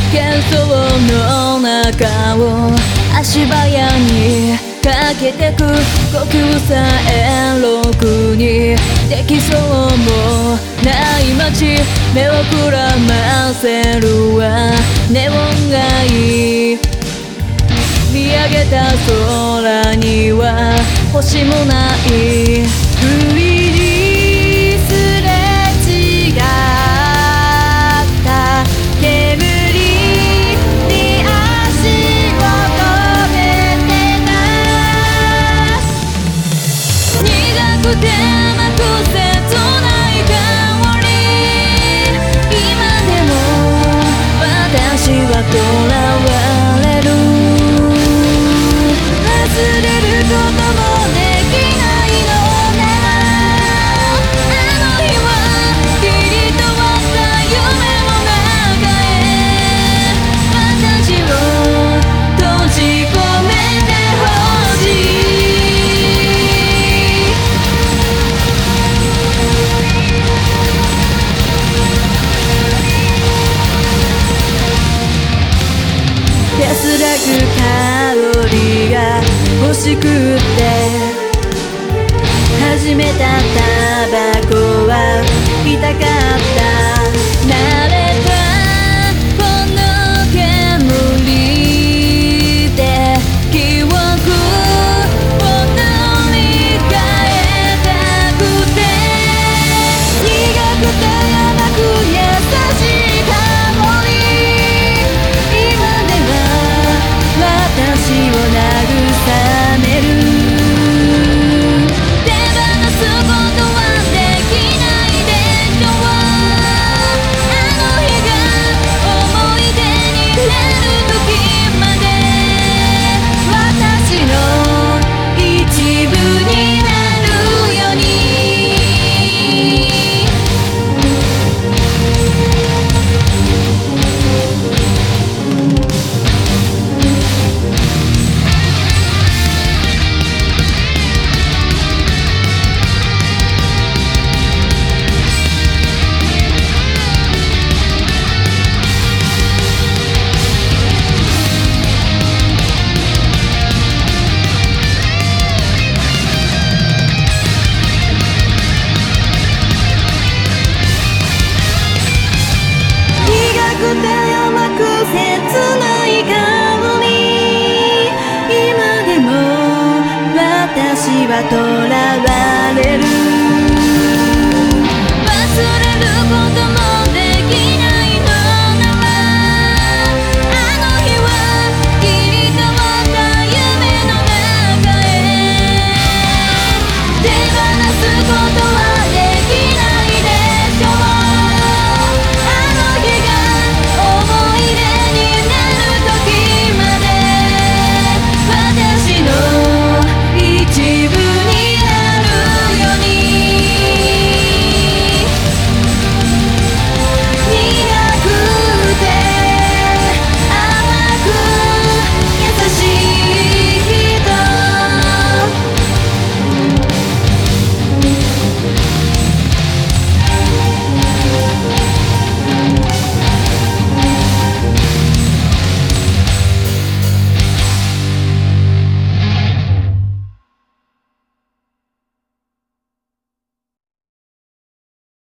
喧騒の中を足早に駆けてく呼吸さえろくにできそうもない街目をくらませるわネオン街見上げた空には星もない不意にすれ違った煙に足を止めてた苦くて甘く切ない香り今でも私は囚われる忘れることもできないのならあの日は切り取った夢の中へ私を閉じ込めてほしい安らぐ香りが欲しくって始めたタバコは痛かった慣れたこの煙で記憶を乗り換えたくて苦くて甘く優しい香り今では私を慰める手放すことはできないでしょうあの日が思い出になる時まで私の一部になるように苦くて甘く切ない香り今でも私は囚われる